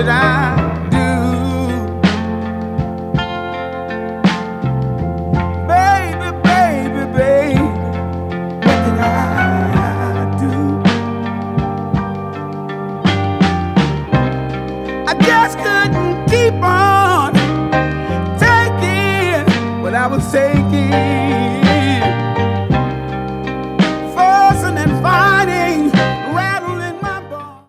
did I do? Baby, baby, baby, what did I do? I just couldn't keep on taking what I was saying.